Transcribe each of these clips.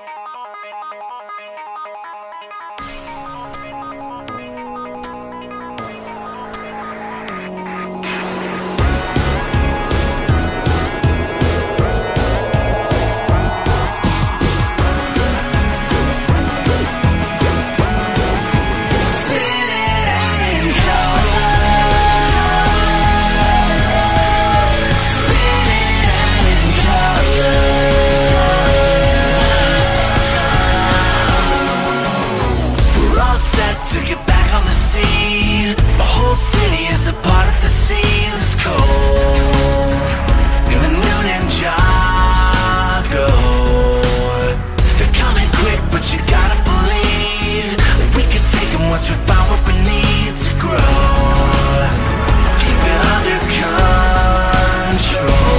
To get back on the scene, the whole city is a part of the scenes. It's cold in the noon and Jago. They're coming quick, but you gotta believe we can take them once we find what we need to grow. Keep it under control.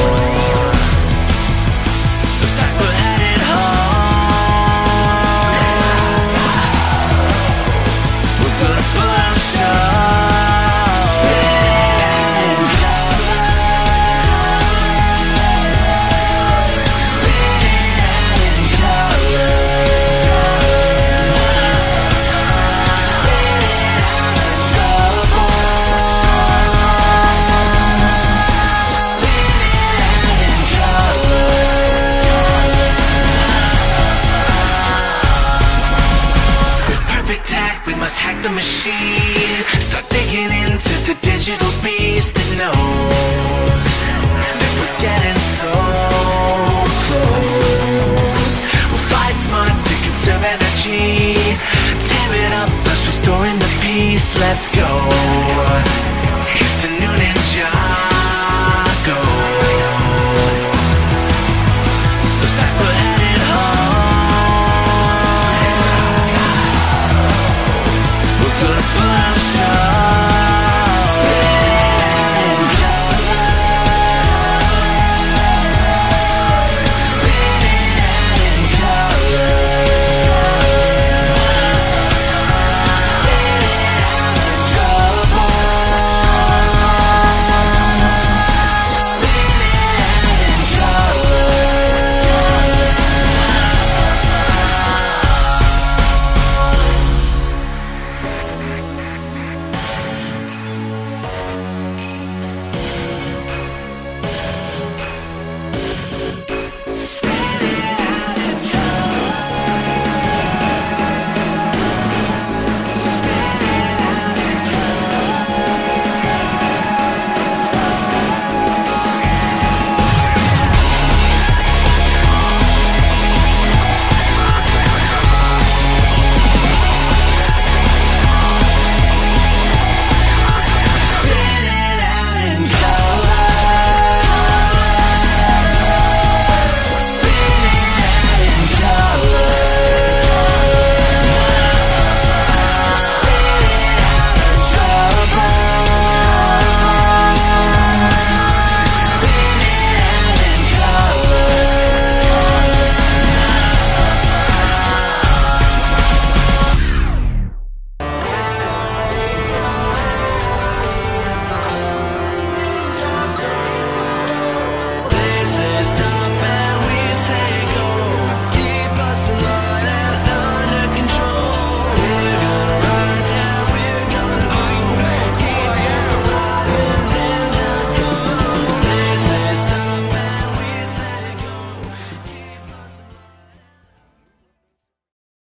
Looks like we're headed home. We must hack the machine, start digging into the digital beast that knows that we're getting so close. We'll fight smart to conserve energy, tear it up, thus restoring the peace. Let's go.